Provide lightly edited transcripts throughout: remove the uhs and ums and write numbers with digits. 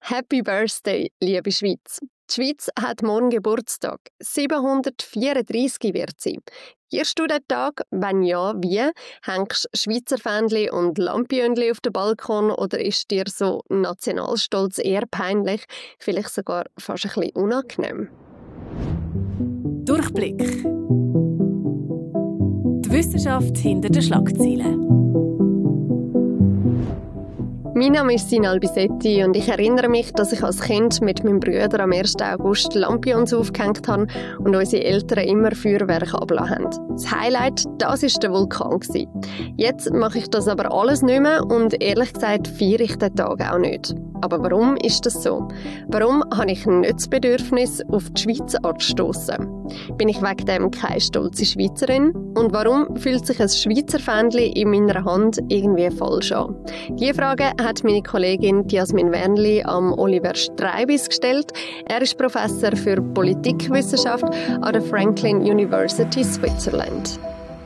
Happy Birthday, liebe Schweiz. Die Schweiz hat morgen Geburtstag. 734 wird sie. Feierst du den Tag? Wenn ja, wie? Hängst du Schweizer Fähnchen und Lampiönchen auf den Balkon oder ist dir so Nationalstolz eher peinlich, vielleicht sogar fast ein bisschen unangenehm? Durchblick. Die Wissenschaft hinter den Schlagzeilen. Mein Name ist Sinal Bisetti und ich erinnere mich, dass ich als Kind mit meinem Bruder am 1. August Lampions aufgehängt habe und unsere Eltern immer Feuerwerk abgelassen haben. Das Highlight, das war der Vulkan. Jetzt mache ich das aber alles nicht mehr und ehrlich gesagt feiere ich den Tag auch nicht. Aber warum ist das so? Warum habe ich nicht das Bedürfnis, auf die Schweiz anzustossen? Bin ich wegen dem keine stolze Schweizerin? Und warum fühlt sich ein Schweizer Fähnchen in meiner Hand irgendwie falsch an? Diese Frage hat meine Kollegin Jasmin Wernli am Oliver Streibis gestellt. Er ist Professor für Politikwissenschaft an der Franklin University Switzerland.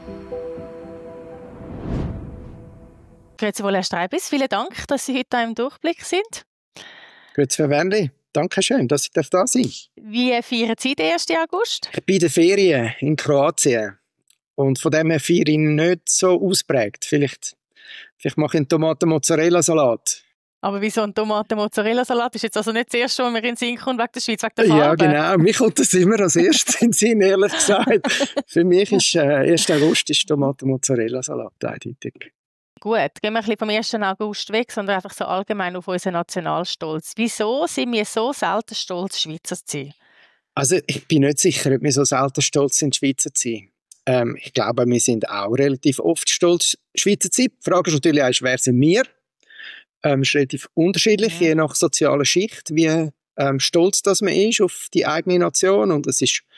Grüezi wohl, Herr Streibis. Vielen Dank, dass Sie heute im Durchblick sind. Grüezi, Frau Wernli. Danke schön, dass ich da sein darf. Wie feiern Sie den 1. August? Ich bin in den Ferien in Kroatien. Und von dem her feiere ich nicht so ausprägt. Vielleicht mache ich einen Tomaten-Mozzarella-Salat. Aber wieso ein Tomaten-Mozzarella-Salat? Ist jetzt also nicht das erste, was mir in den Sinn kommt, wegen der Schweiz, wegen der Farbe? Ja, genau. Mir kommt das immer als erstes in den Sinn, ehrlich gesagt. Für mich ist 1. August ist Tomaten-Mozzarella-Salat eindeutig. Gut, gehen wir ein bisschen vom 1. August weg, sondern einfach so allgemein auf unseren Nationalstolz. Wieso sind wir so selten stolz, Schweizer zu sein? Also ich bin nicht sicher, ob wir so selten stolz sind, Schweizer zu sein. Ich glaube, wir sind auch relativ oft stolz, Schweizer zu sein. Die Frage ist natürlich auch, wer sind wir? Ist relativ unterschiedlich, je nach sozialer Schicht, wie stolz das man ist auf die eigene Nation. Und es ist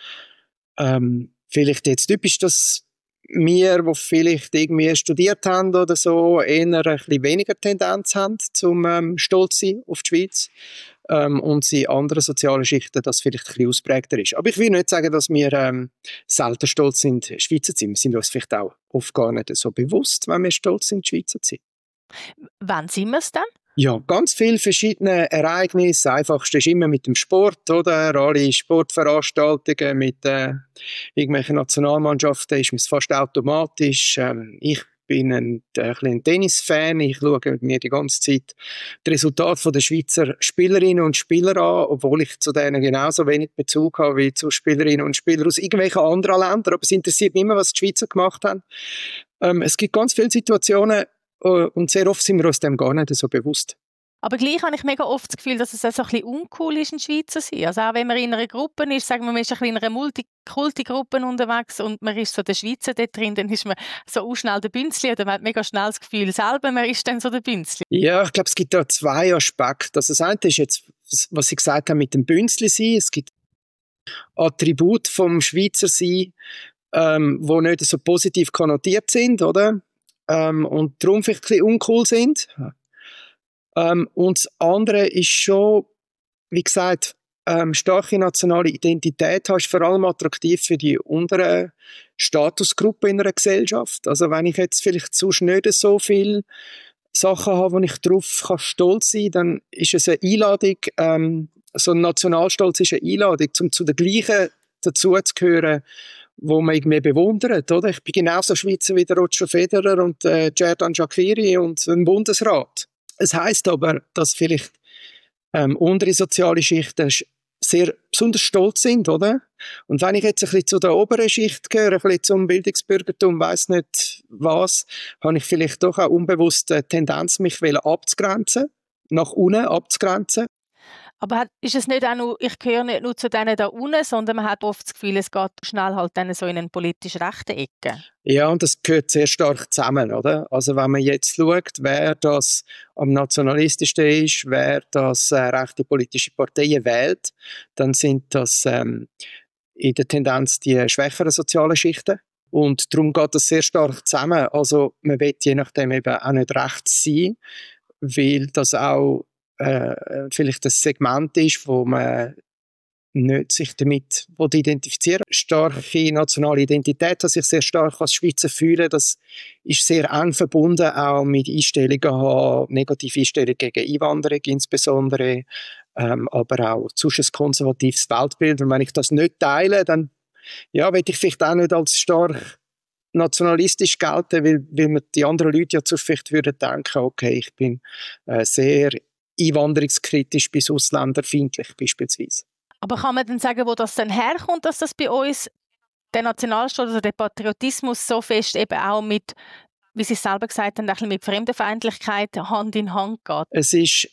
vielleicht jetzt typisch, dass wir, die vielleicht irgendwie studiert haben oder so, eher ein bisschen weniger Tendenz haben zum stolz sein auf die Schweiz. Und in anderen sozialen Schichten das vielleicht ein bisschen ausprägter ist. Aber ich will nicht sagen, dass wir selten stolz sind, Schweizer zu sein. Wir sind uns vielleicht auch oft gar nicht so bewusst, wenn wir stolz sind, Schweizer zu sein. Wann sind wir es dann? Ja, ganz viele verschiedene Ereignisse. Das Einfachste ist immer mit dem Sport, oder? Alle Sportveranstaltungen mit irgendwelchen Nationalmannschaften ist es fast automatisch. Ich bin ein Tennisfan. Ich schaue mir die ganze Zeit die Resultate der Schweizer Spielerinnen und Spieler an, obwohl ich zu denen genauso wenig Bezug habe wie zu Spielerinnen und Spielern aus irgendwelchen anderen Ländern. Aber es interessiert mich immer, was die Schweizer gemacht haben. Es gibt ganz viele Situationen, und sehr oft sind wir uns dem gar nicht so bewusst. Aber gleich habe ich mega oft das Gefühl, dass es also ein bisschen uncool ist, ein Schweizer zu sein. Also auch wenn man in einer Gruppe ist, sagen wir, man ist ein bisschen in einer Multikulti-Gruppe unterwegs und man ist so der Schweizer dort drin, dann ist man so schnell der Bünzli oder man hat mega schnell das Gefühl selber, man ist dann so der Bünzli. Ja, ich glaube, es gibt da zwei Aspekte. Also das eine ist jetzt, was Sie gesagt haben mit dem Bünzli sein. Es gibt Attribute vom Schweizer sein, die nicht so positiv konnotiert sind, oder? Und darum vielleicht ein bisschen uncool sind. Und das andere ist schon, wie gesagt, starke nationale Identität hast, vor allem attraktiv für die unteren Statusgruppen in einer Gesellschaft. Also wenn ich jetzt vielleicht sonst nicht so viele Sachen habe, wo ich darauf stolz sein kann, dann ist es eine Einladung, so ein Nationalstolz ist eine Einladung, um zu den gleichen dazuzugehören, wo man irgendwie bewundert, oder? Ich bin genauso Schweizer wie der Roger Federer und Xherdan Shaqiri und ein Bundesrat. Es heisst aber, dass vielleicht untere soziale Schichten sehr besonders stolz sind, oder? Und wenn ich jetzt ein bisschen zu der oberen Schicht gehöre, ein bisschen zum Bildungsbürgertum, weiss nicht was, habe ich vielleicht doch auch unbewusst eine Tendenz, mich abzugrenzen, nach unten abzugrenzen. Aber ist es nicht auch nur, ich gehöre nicht nur zu denen da unten, sondern man hat oft das Gefühl, es geht schnell halt dann so in eine politisch rechte Ecke. Ja, und das gehört sehr stark zusammen, oder? Also wenn man jetzt schaut, wer das am nationalistischsten ist, wer das rechte politische Parteien wählt, dann sind das in der Tendenz die schwächeren sozialen Schichten. Und darum geht das sehr stark zusammen. Also man will je nachdem eben auch nicht rechts sein, weil das auch vielleicht ein Segment ist, wo man nicht sich damit identifizieren. Starke nationale Identität, dass ich sehr stark als Schweizer fühle, das ist sehr eng verbunden auch mit Einstellungen haben, negative Einstellungen gegen Einwanderung insbesondere, aber auch sonst ein konservatives Weltbild. Und wenn ich das nicht teile, dann will ich vielleicht auch nicht als stark nationalistisch gelten, weil mir die anderen Leute ja vielleicht würden denken, okay, ich bin sehr einwanderungskritisch bis ausländerfeindlich beispielsweise. Aber kann man dann sagen, wo das dann herkommt, dass das bei uns der Nationalstaat oder der Patriotismus so fest eben auch mit, wie Sie selber gesagt haben, ein bisschen mit Fremdenfeindlichkeit Hand in Hand geht? Es ist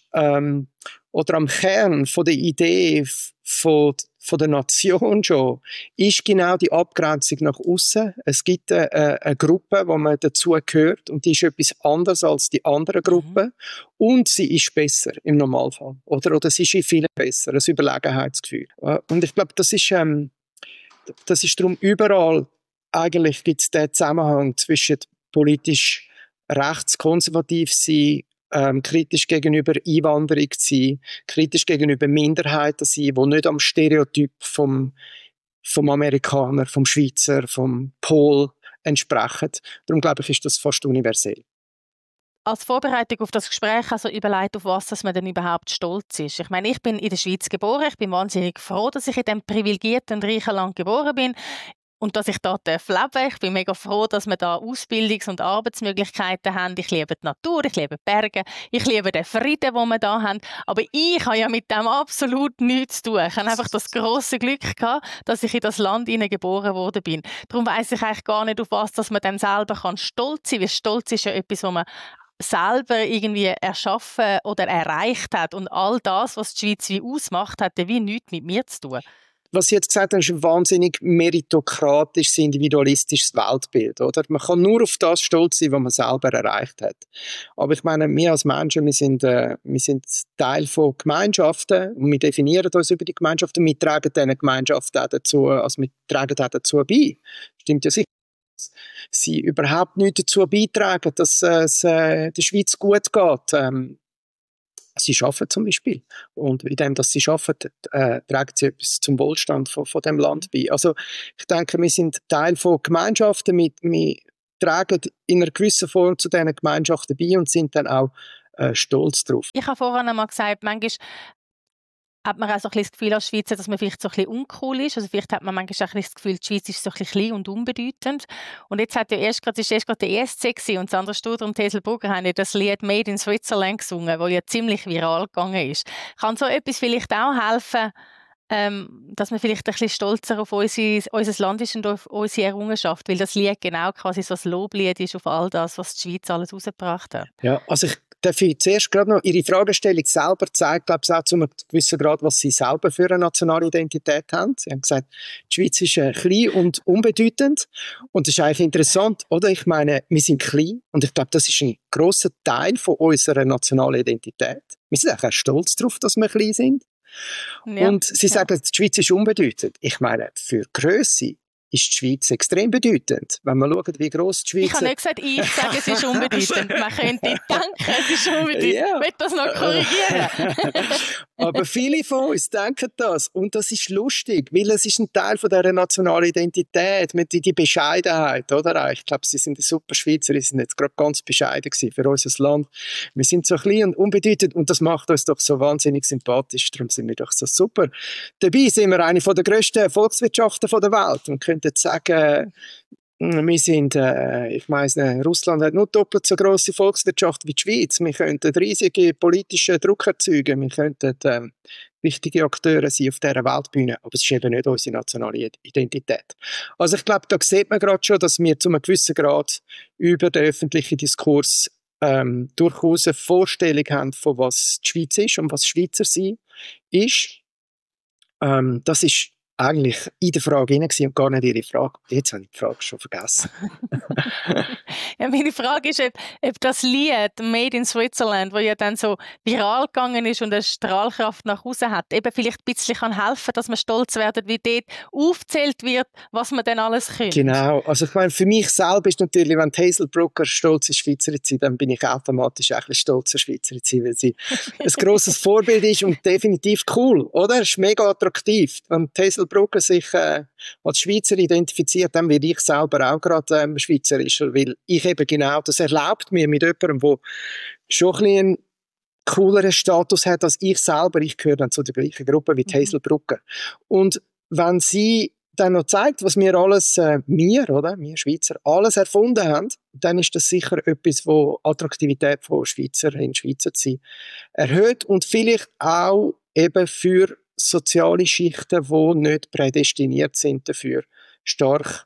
oder am Kern von der Idee von der Nation schon, ist genau die Abgrenzung nach außen. Es gibt eine Gruppe, wo man dazugehört und die ist etwas anderes als die anderen Gruppen und sie ist besser im Normalfall. Oder sie ist in vielen besser, ein Überlegenheitsgefühl. Und ich glaube, das ist darum überall, eigentlich gibt es den Zusammenhang zwischen politisch rechtskonservativ sein, kritisch gegenüber Einwanderung sein, kritisch gegenüber Minderheiten sein, die nicht am Stereotyp vom Amerikaner, vom Schweizer, vom Pol entsprechen. Darum glaube ich, ist das fast universell. Als Vorbereitung auf das Gespräch also überlegt, auf was dass man denn überhaupt stolz ist. Ich meine, ich bin in der Schweiz geboren, ich bin wahnsinnig froh, dass ich in diesem privilegierten und reichen Land geboren bin. Und dass ich da leben darf. Ich bin mega froh, dass wir da Ausbildungs- und Arbeitsmöglichkeiten haben. Ich liebe die Natur, ich liebe die Berge, ich liebe den Frieden, den wir da haben. Aber ich habe ja mit dem absolut nichts zu tun. Ich habe einfach das grosse Glück gehabt, dass ich in das Land geboren worden bin. Darum weiss ich eigentlich gar nicht, auf was dass man dann selber stolz sein kann. Weil Stolz ist ja etwas, was man selber irgendwie erschaffen oder erreicht hat. Und all das, was die Schweiz wie ausmacht, hat wie nichts mit mir zu tun. Was Sie jetzt gesagt haben, ist ein wahnsinnig meritokratisches, individualistisches Weltbild. Oder? Man kann nur auf das stolz sein, was man selber erreicht hat. Aber ich meine, wir als Menschen, wir sind Teil von Gemeinschaften und wir definieren uns über die Gemeinschaften. Wir tragen diesen Gemeinschaften auch dazu, also wir tragen auch dazu bei. Stimmt ja sicher. Sie überhaupt nicht dazu beitragen, dass es der Schweiz gut geht. Sie arbeiten zum Beispiel. Und indem dass sie arbeiten, tragen sie etwas zum Wohlstand von dem Land bei. Also ich denke, wir sind Teil von Gemeinschaften. Wir tragen in einer gewissen Form zu diesen Gemeinschaften bei und sind dann auch stolz darauf. Ich habe vorhin einmal gesagt, manchmal hat man auch so ein bisschen das Gefühl als Schweizer, dass man vielleicht so ein bisschen uncool ist. Also vielleicht hat man manchmal auch das Gefühl, die Schweiz ist so ein bisschen klein und unbedeutend. Und jetzt hat ja erst gerade der ESC gewesen, und Sandra Studer und Hazel Brugger haben ja das Lied «Made in Switzerland» gesungen, das ja ziemlich viral gegangen ist. Kann so etwas vielleicht auch helfen, dass man vielleicht ein bisschen stolzer auf unser Land ist und auf unsere Errungenschaft, weil das Lied genau quasi so ein Loblied ist auf all das, was die Schweiz alles rausgebracht hat. Ja, also ich darf zuerst gerade noch Ihre Fragestellung selber zeigt, glaube ich, auch zu einem gewissen Grad, was Sie selber für eine nationale Identität haben. Sie haben gesagt, die Schweiz ist klein und unbedeutend. Und das ist eigentlich interessant, oder? Ich meine, wir sind klein und ich glaube, das ist ein grosser Teil von unserer nationalen Identität. Wir sind auch stolz darauf, dass wir klein sind. Ja, und Sie sagen, die Schweiz ist unbedeutend. Ich meine, für Grösse ist die Schweiz extrem bedeutend. Wenn man schaut, wie gross die Schweiz ist. Ich habe nicht gesagt, ich sage, es ist unbedeutend. Man könnte denken, es ist unbedeutend. Ja. Ich will das noch korrigieren. Aber viele von uns denken das. Und das ist lustig, weil es ist ein Teil von dieser nationalen Identität, mit die Bescheidenheit. Oder? Ich glaube, Sie sind ein super Schweizer, Sie sind jetzt gerade ganz bescheiden gewesen für unser Land. Wir sind so klein und unbedeutend und das macht uns doch so wahnsinnig sympathisch. Darum sind wir doch so super. Dabei sind wir eine der grössten Volkswirtschaften der Welt und könnten sagen, wir sind, ich meine, Russland hat nur doppelt so grosse Volkswirtschaft wie die Schweiz. Wir könnten riesige politische Druck erzeugen. Wir könnten wichtige Akteure sein auf dieser Weltbühne. Aber es ist eben nicht unsere nationale Identität. Also ich glaube, da sieht man gerade schon, dass wir zu einem gewissen Grad über den öffentlichen Diskurs durchaus eine Vorstellung haben, von was die Schweiz ist und was Schweizer sein ist. Das ist eigentlich in der Frage hinein und gar nicht Ihre Frage. Jetzt habe ich die Frage schon vergessen. Ja, Meine Frage ist, ob das Lied «Made in Switzerland», das ja dann so viral gegangen ist und eine Strahlkraft nach außen hat, eben vielleicht ein bisschen helfen kann, dass man stolz werden, wie dort aufgezählt wird, was man dann alles könnte. Genau. Also ich meine, für mich selber ist natürlich, wenn Hazel Brugger stolze Schweizerin ist, dann bin ich automatisch auch ein bisschen stolzer Schweizerin, weil sie ein grosses Vorbild ist und definitiv cool, oder? Es ist mega attraktiv. Wenn Hazel Brugger sich als Schweizer identifiziert, dann werde ich selber auch gerade Schweizerischer, weil ich eben genau, das erlaubt mir mit jemandem, der schon ein bisschen einen cooleren Status hat als ich selber. Ich gehöre dann zu der gleichen Gruppe wie Hazel Brugger. Und wenn sie dann noch zeigt, was wir alles, wir Schweizer, alles erfunden haben, dann ist das sicher etwas, wo Attraktivität von Schweizerinnen, Schweizer zu sein erhöht und vielleicht auch eben für soziale Schichten, die nicht prädestiniert sind dafür, starke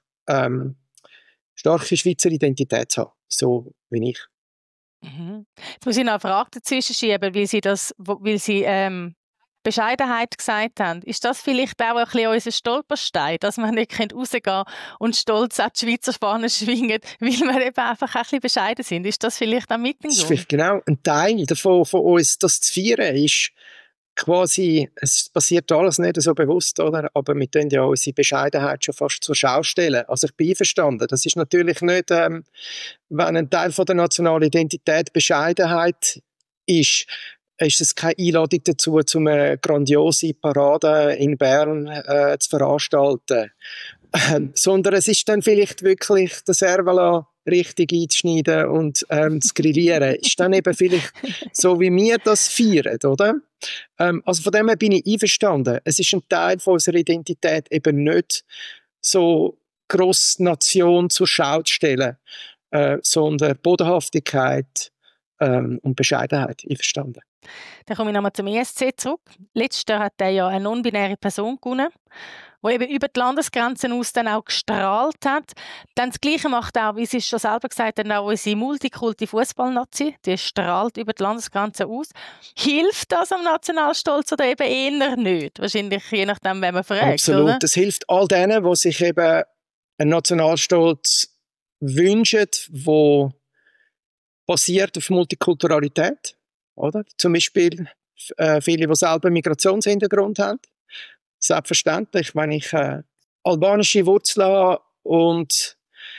Schweizer Identität zu haben, so wie ich. Jetzt muss ich noch eine Frage dazwischen schieben, weil Sie Bescheidenheit gesagt haben. Ist das vielleicht auch ein bisschen unser Stolperstein, dass man nicht rausgehen kann und stolz auch die Schweizer Fahne schwingen, weil wir eben einfach ein bisschen bescheiden sind? Ist das vielleicht auch mit dem Grund? Das ist vielleicht genau ein Teil davon, von uns, das zu feiern, ist quasi, es passiert alles nicht so bewusst, oder? Aber wir tun ja unsere Bescheidenheit schon fast zur Schau stellen. Also ich bin einverstanden. Das ist natürlich nicht, wenn ein Teil von der nationalen Identität Bescheidenheit ist es keine Einladung dazu, eine grandiose Parade in Bern zu veranstalten. Sondern es ist dann vielleicht wirklich das Servala richtig einzuschneiden und zu grillieren. Ist dann eben vielleicht so, wie wir das feiern, oder? Also von dem her bin ich einverstanden. Es ist ein Teil von unserer Identität, eben nicht so gross Nation zur Schau zu stellen, sondern Bodenhaftigkeit und Bescheidenheit. Einverstanden. Dann komme ich nochmal zum ESC zurück. Letztes Jahr hat er ja eine non-binäre Person gewonnen, die eben über die Landesgrenzen aus dann auch gestrahlt hat. Dann das Gleiche macht auch, wie Sie es schon selber gesagt haben, auch unsere Multikulti-Fußball-Nazi. Die strahlt über die Landesgrenzen aus. Hilft das am Nationalstolz oder eben eher nicht? Wahrscheinlich je nachdem, wen man fragt. Absolut. Oder? Das hilft all denen, die sich eben einen Nationalstolz wünschen, der basiert auf Multikulturalität. Oder? Zum Beispiel viele, die selber Migrationshintergrund haben. Selbstverständlich, wenn ich albanische Wurzeln habe und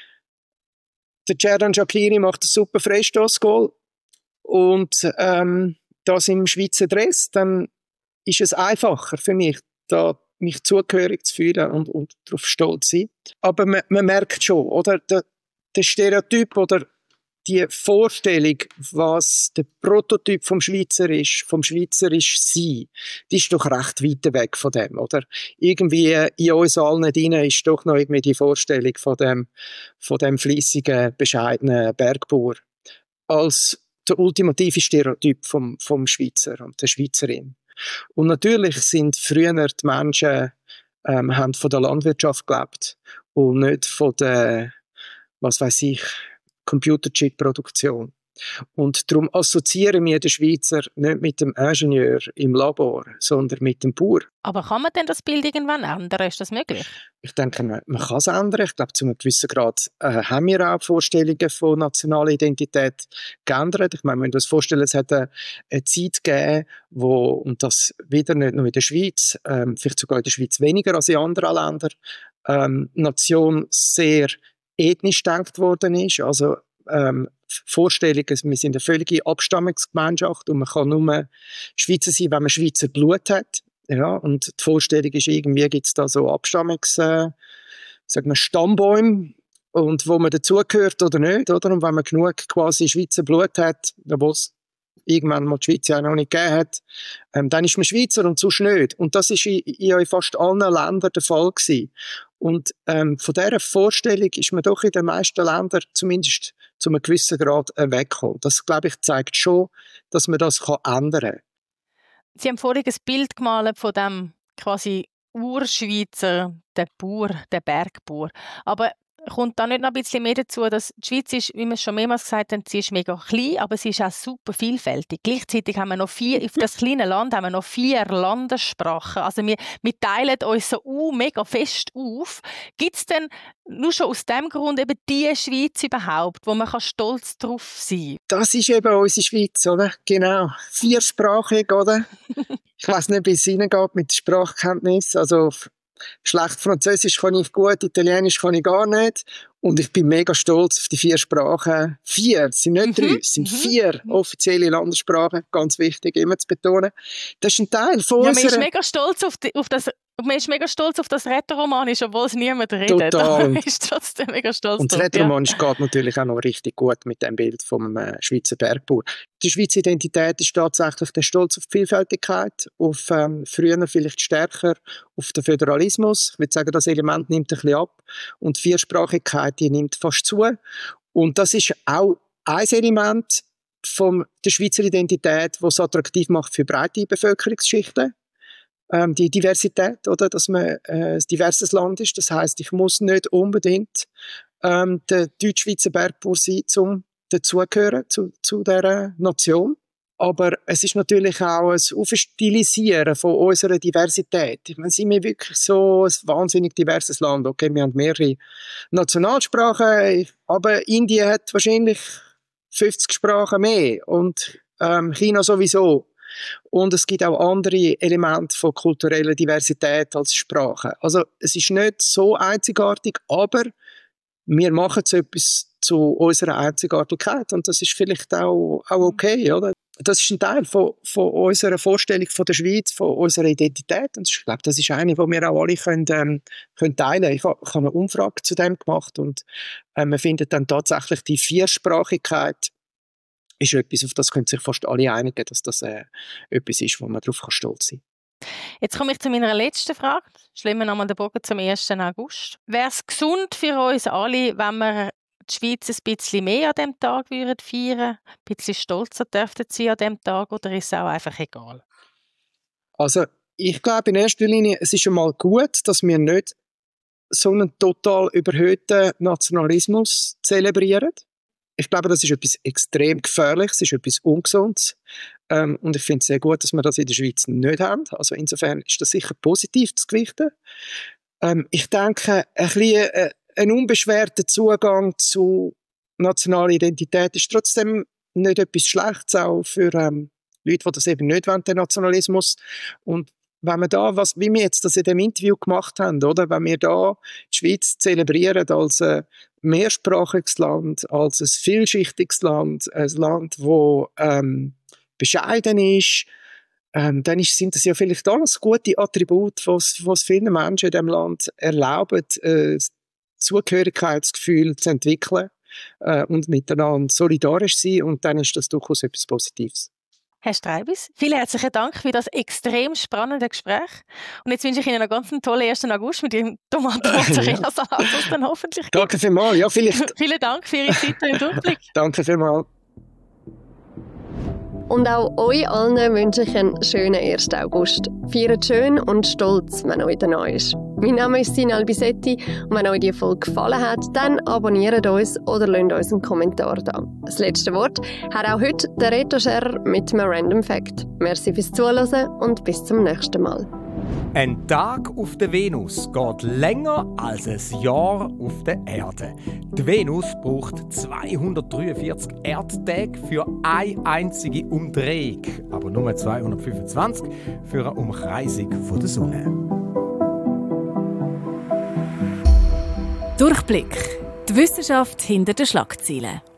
der Xherdan Shaqiri macht einen super Freistoßgoal und das im Schweizer Dress, dann ist es einfacher für mich, da mich zugehörig zu fühlen und darauf stolz zu sein. Aber man merkt schon, oder? Der Stereotyp oder die Vorstellung, was der Prototyp vom Schweizerisch Sein, die ist doch recht weit weg von dem, oder? Irgendwie in uns allen drin ist doch noch irgendwie die Vorstellung von dem fleissigen, bescheidenen Bergbauer als der ultimative Stereotyp vom Schweizer und der Schweizerin. Und natürlich sind früher die Menschen haben von der Landwirtschaft gelebt und nicht von der, was weiß ich, Computerchip-Produktion. Und darum assoziieren wir den Schweizer nicht mit dem Ingenieur im Labor, sondern mit dem Bauer. Aber kann man denn das Bild irgendwann ändern? Ist das möglich? Ich denke, man kann es ändern. Ich glaube, zu einem gewissen Grad haben wir auch Vorstellungen von nationaler Identität geändert. Ich meine, wenn wir uns vorstellen, es hat eine Zeit gegeben, und das wieder nicht nur in der Schweiz, vielleicht sogar in der Schweiz weniger als in anderen Ländern, Nation sehr ethnisch gedacht worden ist, also Vorstellung, wir sind eine völlige Abstammungsgemeinschaft und man kann nur Schweizer sein, wenn man Schweizer Blut hat, ja, und die Vorstellung ist irgendwie, gibt es da so Stammbäume und wo man dazugehört oder nicht, oder, und wenn man genug quasi Schweizer Blut hat, obwohl es irgendwann mal die Schweiz ja noch nicht gegeben hat, dann ist man Schweizer und sonst nicht. Und das ist in fast allen Ländern der Fall gewesen. Und von dieser Vorstellung ist man doch in den meisten Ländern zumindest zu einem gewissen Grad weggekommen. Das, glaube ich, zeigt schon, dass man das ändern kann. Sie haben vorhin ein Bild gemalt von dem quasi Urschweizer, der Bauer, der Bergbauer. Aber kommt da nicht noch ein bisschen mehr dazu, dass die Schweiz ist, wie wir schon mehrmals gesagt haben, sie ist mega klein, aber sie ist auch super vielfältig. Gleichzeitig haben wir noch auf das kleine Land haben wir noch 4 Landessprachen. Also wir teilen uns so mega fest auf. Gibt es denn nur schon aus dem Grund eben die Schweiz überhaupt, wo man stolz drauf sein kann? Das ist eben unsere Schweiz, oder? Genau. 4-sprachig, oder? Ich weiss nicht, wie es hineingeht mit der Sprachkenntnis. Also schlecht Französisch kann ich gut, Italienisch kann ich gar nicht. Und ich bin mega stolz auf die 4 Sprachen. 4, es sind nicht 3, es sind 4 offizielle Landessprachen. Ganz wichtig, immer zu betonen. Das ist ein Teil von unserer... Man ist mega stolz auf das Rätoromanisch, obwohl es niemand redet. Total. Man ist trotzdem mega stolz und das Rätoromanisch geht natürlich auch noch richtig gut mit dem Bild vom Schweizer Bergbauer. Die Schweizer Identität ist tatsächlich der Stolz auf die Vielfältigkeit, auf früher vielleicht stärker auf den Föderalismus. Ich würde sagen, das Element nimmt ein bisschen ab und die Viersprachigkeit, die nimmt fast zu. Und das ist auch ein Element von der Schweizer Identität, das es attraktiv macht für breite Bevölkerungsschichten. Die Diversität, oder, dass man ein diverses Land ist. Das heisst, ich muss nicht unbedingt der Deutsch-Schweizer Bergbauer sein, um dazugehören zu dieser Nation. Aber es ist natürlich auch ein Aufstilisieren von unserer Diversität. Ich meine, sind wir wirklich so ein wahnsinnig diverses Land. Okay, wir haben mehrere Nationalsprachen, aber Indien hat wahrscheinlich 50 Sprachen mehr und China sowieso. Und es gibt auch andere Elemente von kultureller Diversität als Sprache. Also es ist nicht so einzigartig, aber wir machen so etwas zu unserer Einzigartigkeit und das ist vielleicht auch okay, oder? Das ist ein Teil von unserer Vorstellung von der Schweiz, von unserer Identität und ich glaube, das ist eine, die wir auch alle können teilen. Ich habe eine Umfrage zu dem gemacht und man findet dann tatsächlich die Viersprachigkeit ist etwas, auf das können sich fast alle einigen, dass das etwas ist, wo man darauf stolz sein kann. Jetzt komme ich zu meiner letzten Frage. Schließen wir nochmal den Bogen zum 1. August. Wäre es gesund für uns alle, wenn wir die Schweiz ein bisschen mehr an diesem Tag feiern würden? Ein bisschen stolzer dürften sie an diesem Tag oder ist es auch einfach egal? Also ich glaube in erster Linie, es ist einmal gut, dass wir nicht so einen total überhöhten Nationalismus zelebrieren. Ich glaube, das ist etwas extrem Gefährliches, es ist etwas Ungesundes. Und ich finde es sehr gut, dass wir das in der Schweiz nicht haben. Also insofern ist das sicher positiv zu gewichten. Ich denke, ein unbeschwerter Zugang zu nationaler Identität ist trotzdem nicht etwas Schlechtes, auch für Leute, die das eben nicht wollen, den Nationalismus. Und wenn wir da, wie wir jetzt das in dem Interview gemacht haben, oder? Wenn wir da die Schweiz zelebrieren als ein mehrsprachiges Land, als ein vielschichtiges Land, ein Land, das bescheiden ist, dann sind das ja vielleicht alles gute Attribute, was vielen Menschen in diesem Land erlauben, Zugehörigkeitsgefühl zu entwickeln und miteinander solidarisch sein und dann ist das durchaus etwas Positives. Herr Streibis, vielen herzlichen Dank für das extrem spannende Gespräch. Und jetzt wünsche ich Ihnen einen ganz tollen 1. August mit Ihrem Tomaten-Mozzarella-Salat, das dann hoffentlich gibt. Danke vielmals. Ja, vielleicht. Vielen Dank für Ihre Zeit im Durchblick. Danke vielmals. Und auch euch allen wünsche ich einen schönen 1. August. Feiert schön und stolz, wenn euch wieder neu ist. Mein Name ist Sina Albisetti und wenn euch die Folge gefallen hat, dann abonniert uns oder lasst uns einen Kommentar da. Das letzte Wort hat auch heute der Reto-Scherer mit einem Random Fact. Merci fürs Zuhören und bis zum nächsten Mal. Ein Tag auf der Venus geht länger als ein Jahr auf der Erde. Die Venus braucht 243 Erdtage für eine einzige Umdrehung, aber nur 225 für eine Umkreisung von der Sonne. Durchblick. Die Wissenschaft hinter den Schlagzeilen.